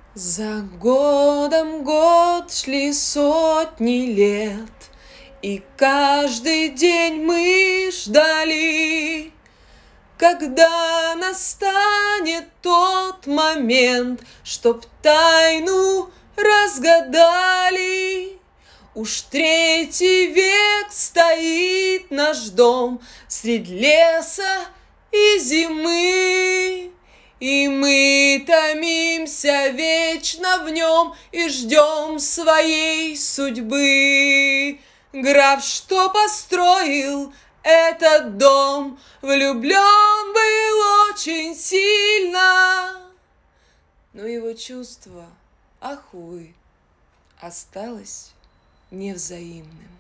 За годом год шли сотни лет, и каждый день мы ждали, когда настанет тот момент, чтоб тайну разгадали. Уж третий век стоит наш дом средь леса и зимы, и мы томимся вечно в нем и ждем своей судьбы. Граф, что построил этот дом, влюблен был очень сильно, но его чувство, ах, увы, осталось невзаимным.